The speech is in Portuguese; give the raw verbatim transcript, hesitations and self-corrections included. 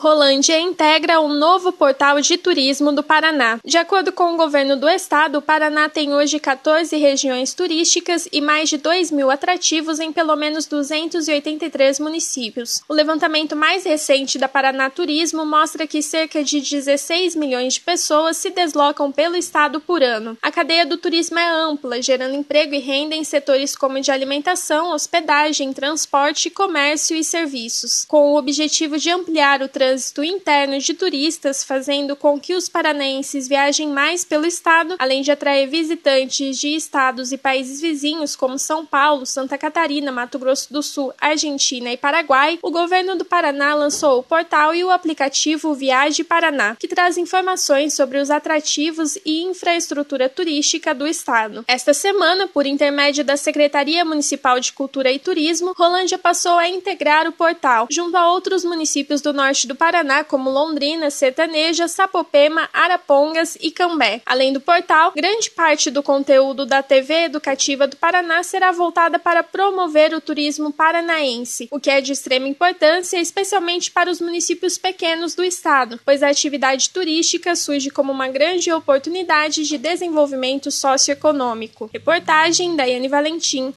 Rolândia integra um novo portal de turismo do Paraná. De acordo com o governo do estado, o Paraná tem hoje quatorze regiões turísticas e mais de dois mil atrativos em pelo menos duzentos e oitenta e três municípios. O levantamento mais recente da Paraná Turismo mostra que cerca de dezesseis milhões de pessoas se deslocam pelo estado por ano. A cadeia do turismo é ampla, gerando emprego e renda em setores como de alimentação, hospedagem, transporte, comércio e serviços, com o objetivo de ampliar o trânsito interno de turistas, fazendo com que os paranaenses viajem mais pelo estado, além de atrair visitantes de estados e países vizinhos como São Paulo, Santa Catarina, Mato Grosso do Sul, Argentina e Paraguai. O governo do Paraná lançou o portal e o aplicativo Viaje Paraná, que traz informações sobre os atrativos e infraestrutura turística do estado. Esta semana, por intermédio da Secretaria Municipal de Cultura e Turismo, Rolândia passou a integrar o portal, junto a outros municípios do norte do Paraná, como Londrina, Sertaneja, Sapopema, Arapongas e Cambé. Além do portal, grande parte do conteúdo da T V Educativa do Paraná será voltada para promover o turismo paranaense, o que é de extrema importância, especialmente para os municípios pequenos do estado, pois a atividade turística surge como uma grande oportunidade de desenvolvimento socioeconômico. Reportagem Daiane Valentim.